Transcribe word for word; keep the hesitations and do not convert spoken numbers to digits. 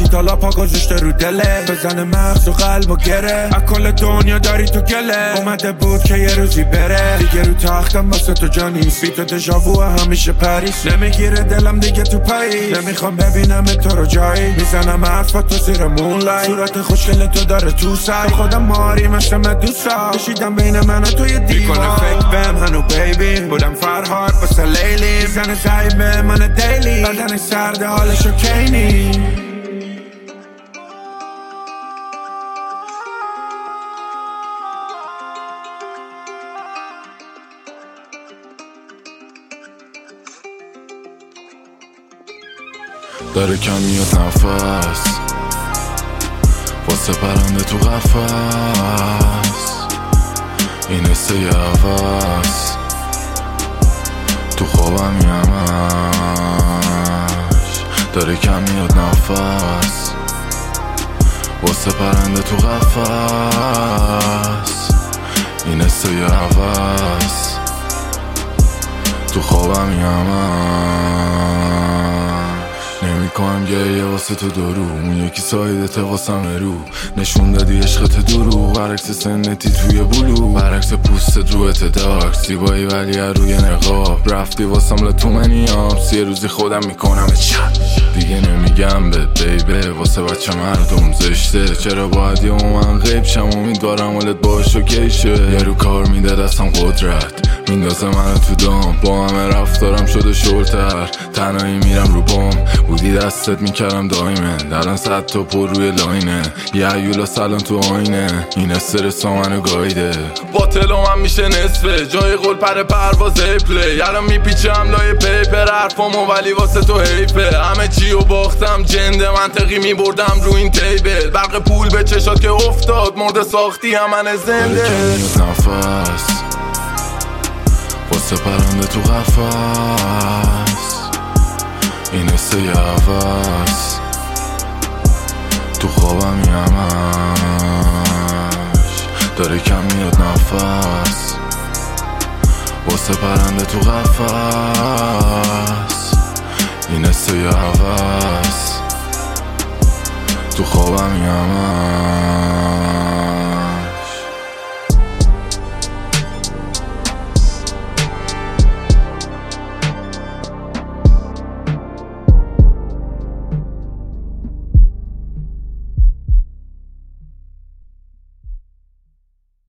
هرچی تالا پا گذاشته رو دله بزنه مغز و قلب و گره اکل دنیا داری تو گله اومده بود که یه روزی بره دیگه رو تختم واسه تو جانیست بی تو دژاوو همیشه پریس نمیگیره دلم دیگه تو پاییز نمیخوام ببینم تو رو جایی میزنم حرفا تو زیر مونلایت صورت خوشگل تو داره تو سر خودم ماری مثل مدوسا کشیدم بین من و توی دیوار میکنه فکر بهم هنو بیبی بودم فرهاد واسه لیلی میزنه زایبه من دیلی بدن سرد حالشو کینی داره کم میاد نفس واسه پرنده تو قفس این حسه یه عوض تو خوابم یمش داره کم میاد نفس واسه پرنده تو قفس این حسه یه عوض تو خوابم یمش نمیکنم گریه واسه تو درو اون یکی سایدت واسم رو نشون دادی عشقت درو برعکس سنتی توی بلو برعکس پوستت روحت دارک زیبایی ولی روی نقاب رفتی واسم لتو منی آبس یه روزی خودم میکنم چپ دیگه نمیگم بهت بیبه واسه بچه مردم زشته چرا باید یه من غیب شم امیدوارم حالت باش اوکی شه یارو کار میده دستم قدرت میندازه منو تو دام با همه رفتارم شده شورتر تنهایی میرم رو بام بودی دستت میکردم دایمه درن صد تا پر روی لاینه یه عیولا سلام تو آینه این استرس منو گایده باطل من میشه نصفه جای قول پر پروازه پلی الان میپیچم لای پیپر حرفامو ولی واسه تو حیفه همه چی و باختم جنده منطقی میبردم رو این تیبل برق پول به چشات که افتاد مرده ساختی هم من زنده نفس واسه پرنده تو قفس این حسه یه عوض تو خوابم یمش داره کم میاد نفس واسه پرنده تو قفس این حسه یه عوض تو خوابم یمش